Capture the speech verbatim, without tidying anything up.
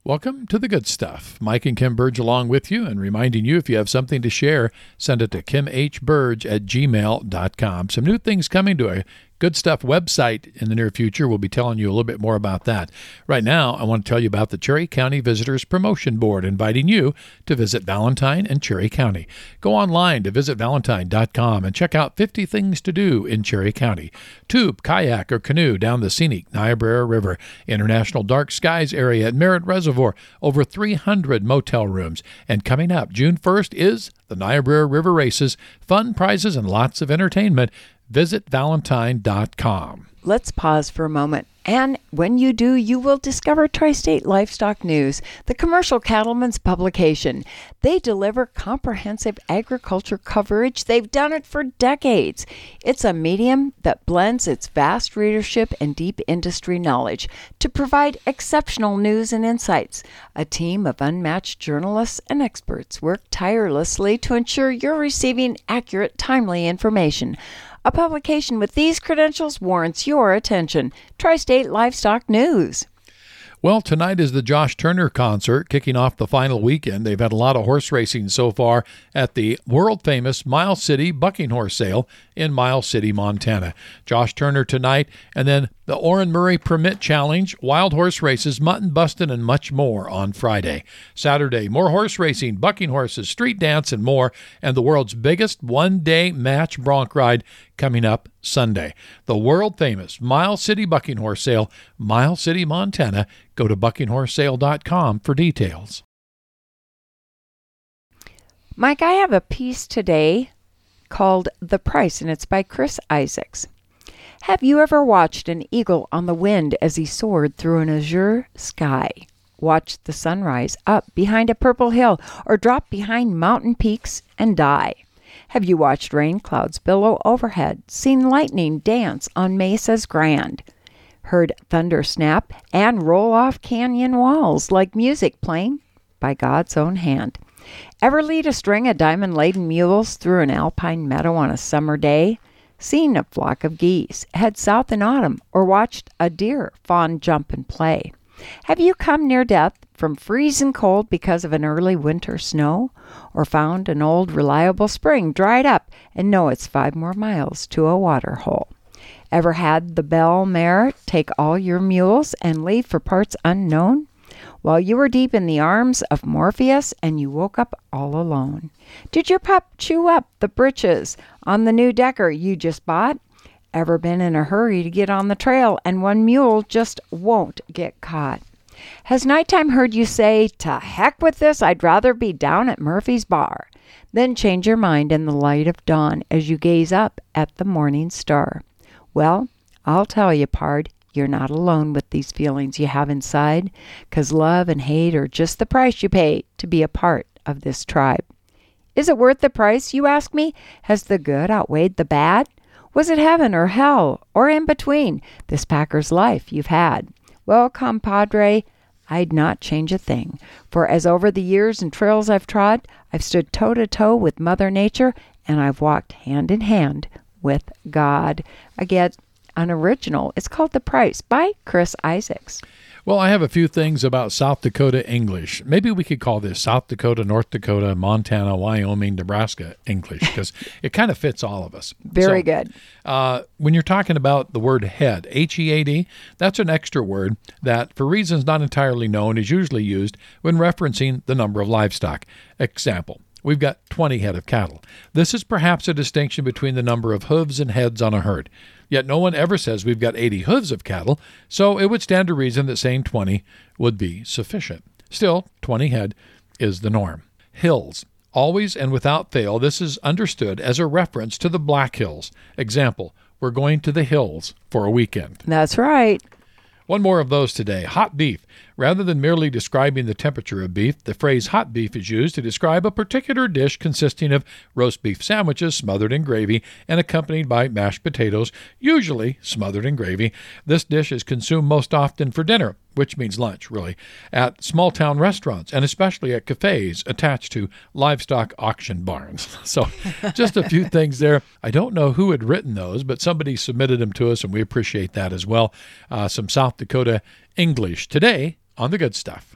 Welcome to the good stuff. Mike and Kim Burge along with you and reminding you if you have something to share, send it to kim h burge at gmail dot com. Some new things coming to a Good Stuff website in the near future. We'll be telling you a little bit more about that. Right now, I want to tell you about the Cherry County Visitors Promotion Board, inviting you to visit Valentine and Cherry County. Go online to visit valentine dot com and check out fifty things to do in Cherry County. Tube, kayak, or canoe down the scenic Niobrara River. International Dark Skies area at Merritt Reservoir. Over three hundred motel rooms. And coming up, June first is the Niobrara River Races. Fun prizes and lots of entertainment. Visit valentine dot com. Let's pause for a moment. And when you do, you will discover Tri-State Livestock News, the commercial cattleman's publication. They deliver comprehensive agriculture coverage. They've done it for decades. It's a medium that blends its vast readership and deep industry knowledge to provide exceptional news and insights. A team of unmatched journalists and experts work tirelessly to ensure you're receiving accurate, timely information. A publication with these credentials warrants your attention. Tri-State Livestock News. Well, tonight is the Josh Turner concert, kicking off the final weekend. They've had a lot of horse racing so far at the world-famous Miles City Bucking Horse Sale in Miles City, Montana. Josh Turner tonight, and then the Orrin Murray Permit Challenge, wild horse races, mutton busting, and much more on Friday. Saturday, more horse racing, bucking horses, street dance, and more, and the world's biggest one-day match bronc ride coming up Sunday. The world-famous Miles City Bucking Horse Sale, Miles City, Montana. Go to bucking horse sale dot com for details. Mike, I have a piece today called The Price, and it's by Chris Isaacs. Have you ever watched an eagle on the wind as he soared through an azure sky? Watched the sunrise up behind a purple hill or drop behind mountain peaks and die? Have you watched rain clouds billow overhead, seen lightning dance on mesas grand, heard thunder snap and roll off canyon walls like music playing by God's own hand? Ever lead a string of diamond-laden mules through an alpine meadow on a summer day? Seen a flock of geese head south in autumn, or watched a deer fawn jump and play? Have you come near death from freezing cold because of an early winter snow? Or found an old reliable spring dried up and know it's five more miles to a water hole? Ever had the bell mare take all your mules and leave for parts unknown? While you were deep in the arms of Morpheus and you woke up all alone. Did your pup chew up the britches on the new decker you just bought? Ever been in a hurry to get on the trail and one mule just won't get caught? Has nighttime heard you say, "To heck with this, I'd rather be down at Murphy's Bar"? Then change your mind in the light of dawn as you gaze up at the morning star. Well, I'll tell you, pard, you're not alone with these feelings you have inside, 'cause love and hate are just the price you pay to be a part of this tribe. Is it worth the price, you ask me? Has the good outweighed the bad? Was it heaven or hell or in between, this packer's life you've had? Well, compadre, I'd not change a thing, for as over the years and trails I've trod, I've stood toe-to-toe with Mother Nature, and I've walked hand in hand with God. Again, an original. It's called The Price by Chris Isaacs. Well, I have a few things about South Dakota English. Maybe we could call this South Dakota, North Dakota, Montana, Wyoming, Nebraska English, because it kind of fits all of us. Very so, good. Uh, when you're talking about the word head, H E A D, that's an extra word that, for reasons not entirely known, is usually used when referencing the number of livestock. Example, we've got twenty head of cattle. This is perhaps a distinction between the number of hooves and heads on a herd. Yet no one ever says we've got eighty hooves of cattle, so it would stand to reason that saying twenty would be sufficient. Still, twenty head is the norm. Hills. Always and without fail, this is understood as a reference to the Black Hills. Example, we're going to the hills for a weekend. That's right. One more of those today. Hot beef. Rather than merely describing the temperature of beef, the phrase hot beef is used to describe a particular dish consisting of roast beef sandwiches smothered in gravy and accompanied by mashed potatoes, usually smothered in gravy. This dish is consumed most often for dinner, which means lunch, really, at small-town restaurants and especially at cafes attached to livestock auction barns. So just a few things there. I don't know who had written those, but somebody submitted them to us, and we appreciate that as well. Uh, some South Dakota English today on The Good Stuff.